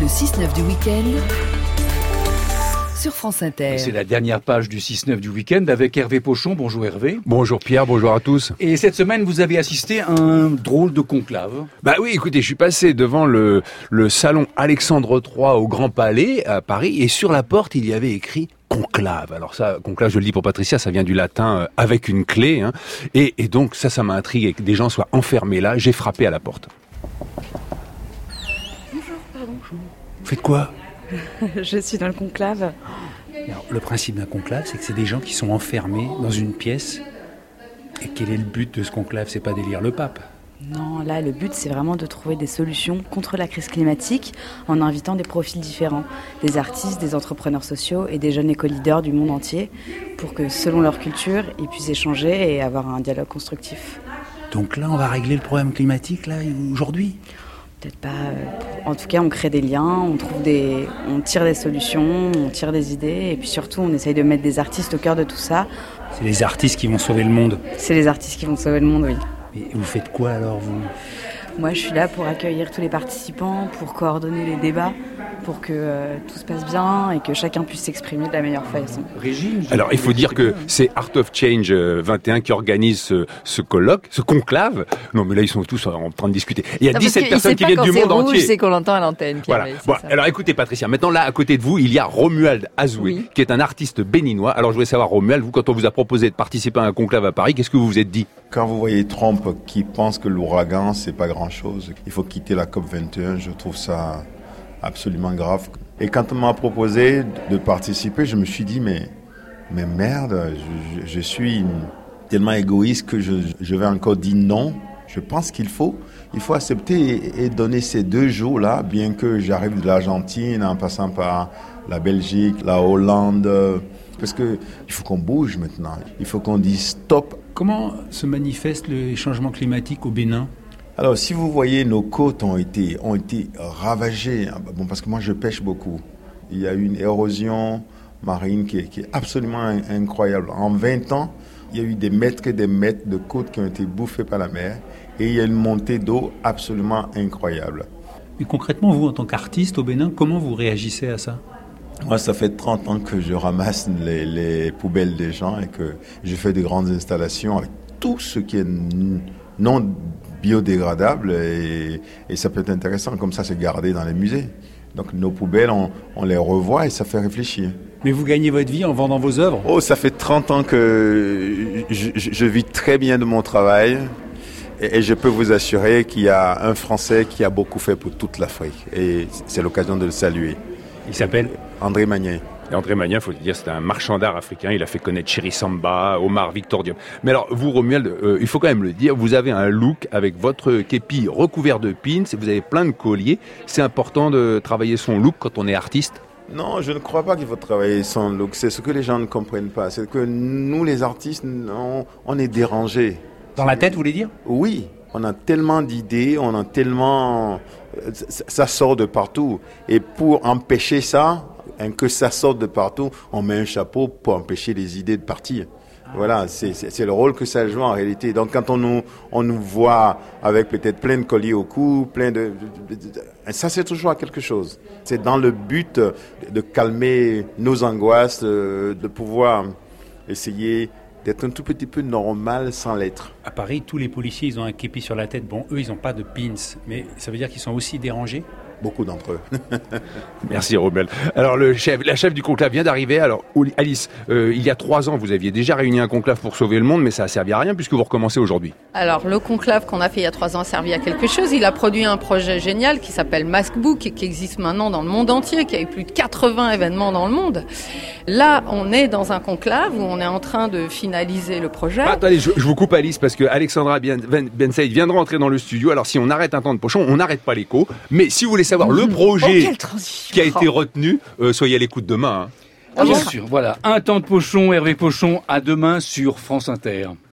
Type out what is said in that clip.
6-9 du week-end sur France Inter. C'est la dernière page du 6-9 du week-end avec Hervé Pochon. Bonjour Hervé. Bonjour Pierre, bonjour à tous. Et cette semaine, vous avez assisté à un drôle de conclave. Bah oui, écoutez, je suis passé devant le salon Alexandre III au Grand Palais à Paris et sur la porte, il y avait écrit conclave. Alors ça, conclave, je le dis pour Patricia, ça vient du latin avec une clé. Hein. Et donc ça m'a intrigué que des gens soient enfermés là. J'ai frappé à la porte. Bonjour, pardon. Vous faites quoi ? Je suis dans le conclave. Alors, le principe d'un conclave, c'est que c'est des gens qui sont enfermés dans une pièce. Et quel est le but de ce conclave ? C'est pas d'élire le pape. Non, là, le but, c'est vraiment de trouver des solutions contre la crise climatique en invitant des profils différents, des artistes, des entrepreneurs sociaux et des jeunes éco-leaders du monde entier pour que, selon leur culture, ils puissent échanger et avoir un dialogue constructif. Donc là, on va régler le problème climatique, là, aujourd'hui ? Peut-être pas. En tout cas, on crée des liens, on tire des solutions, on tire des idées et puis surtout, on essaye de mettre des artistes au cœur de tout ça. C'est les artistes qui vont sauver le monde. C'est les artistes qui vont sauver le monde, oui. Et vous faites quoi alors, vous ? Moi, je suis là pour accueillir tous les participants, pour coordonner les débats, pour que tout se passe bien et que chacun puisse s'exprimer de la meilleure façon. Régine. Alors, il faut dire que c'est Art of Change 21 qui organise ce colloque, ce conclave. Non, mais là, ils sont tous en train de discuter. Il y a 17 personnes qui viennent du monde entier. C'est qu'on l'entend à l'antenne, Pierre. Voilà. Bon, alors écoutez, Patricia, maintenant là, à côté de vous, il y a Romuald Azoui, qui est un artiste béninois. Alors, je voulais savoir, Romuald, vous, quand on vous a proposé de participer à un conclave à Paris, qu'est-ce que vous vous êtes dit ? Quand vous voyez Trump qui pense que l'ouragan, c'est pas grand-chose, il faut quitter la COP21, je trouve ça absolument grave. Et quand on m'a proposé de participer, je me suis dit, mais merde, je suis tellement égoïste que je vais encore dire non. Je pense qu'il faut accepter et donner ces 2 jours-là, bien que j'arrive de l'Argentine en passant par la Belgique, la Hollande, parce que il faut qu'on bouge maintenant. Il faut qu'on dise stop. Comment se manifestent les changements climatiques au Bénin ? Alors, si vous voyez, nos côtes ont été ravagées. Bon, parce que moi, je pêche beaucoup. Il y a eu une érosion marine qui est absolument incroyable. En 20 ans, il y a eu des mètres et des mètres de côtes qui ont été bouffées par la mer. Et il y a une montée d'eau absolument incroyable. Mais concrètement, vous, en tant qu'artiste au Bénin, comment vous réagissez à ça ? Moi, ça fait 30 ans que je ramasse les poubelles des gens et que je fais de grandes installations avec tout ce qui est non biodégradable et ça peut être intéressant. Comme ça, c'est gardé dans les musées. Donc, nos poubelles, on les revoit et ça fait réfléchir. Mais vous gagnez votre vie en vendant vos œuvres ? Oh, ça fait 30 ans que je vis très bien de mon travail. Et je peux vous assurer qu'il y a un Français qui a beaucoup fait pour toute l'Afrique. Et c'est l'occasion de le saluer. Il s'appelle André Magnin. Et André Magnin, il faut le dire, c'est un marchand d'art africain. Il a fait connaître Chéri Samba, Omar Victor Diop. Mais alors, vous, Romuald, il faut quand même le dire, vous avez un look avec votre képi recouvert de pins, vous avez plein de colliers. C'est important de travailler son look quand on est artiste ? Non, je ne crois pas qu'il faut travailler son look. C'est ce que les gens ne comprennent pas. C'est que nous, les artistes, on est dérangés. Dans la tête, vous voulez dire ? Oui, on a tellement d'idées, on a tellement... Ça sort de partout. Et pour empêcher ça, que ça sorte de partout, on met un chapeau pour empêcher les idées de partir. Voilà, c'est le rôle que ça joue en réalité. Donc quand on nous voit avec peut-être plein de colliers au cou, ça c'est toujours quelque chose. C'est dans le but de calmer nos angoisses, de pouvoir essayer d'être un tout petit peu normal sans l'être. À Paris, tous les policiers, ils ont un képi sur la tête. Bon, eux, ils n'ont pas de pins, mais ça veut dire qu'ils sont aussi dérangés ? Beaucoup d'entre eux. Merci Romuald. Alors la chef du conclave vient d'arriver. Alors Alice, il y a 3 ans, vous aviez déjà réuni un conclave pour sauver le monde, mais ça a servi à rien puisque vous recommencez aujourd'hui. Alors le conclave qu'on a fait il y a 3 ans a servi à quelque chose. Il a produit un projet génial qui s'appelle Maskbook et qui existe maintenant dans le monde entier, qui a eu plus de 80 événements dans le monde. Là, on est dans un conclave où on est en train de finaliser le projet. Attendez, je vous coupe Alice parce que Alexandra Ben Saïd vient de rentrer dans le studio. Alors si on arrête un temps de Pochon, on n'arrête pas l'écho. Mais si vous voulez savoir le projet qui a été retenu, soyez à l'écoute demain. Bien sûr, voilà. Un temps de Pochon, Hervé Pochon, à demain sur France Inter.